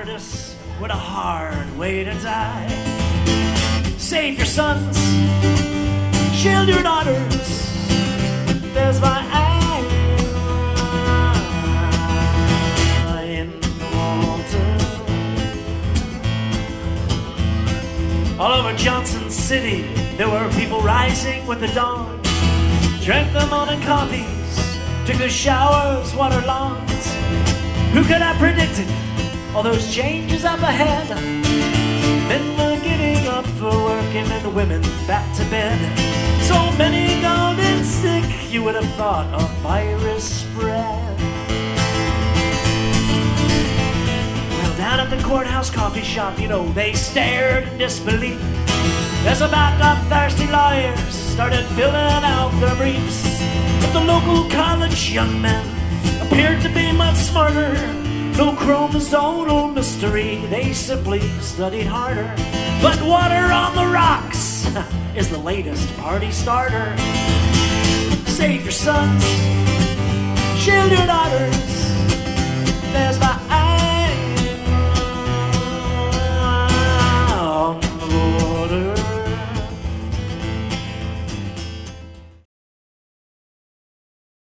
cowardice, what a hard way to die. Save your sons, shield your daughters. There's my eye in the water. All over Johnson City, there were people rising with the dawn. Drank their morning coffees, took their showers, watered lawns. Who could have predicted all those changes up ahead? Men were getting up for work and the women back to bed. So many gone and sick, you would have thought a virus spread. Well, down at the courthouse coffee shop, you know, they stared in disbelief as about up thirsty lawyers started filling out their briefs. But the local college young men appeared to be much smarter. No chromosomal mystery, they simply studied harder. But water on the rocks is the latest party starter. Save your sons, shield your daughters.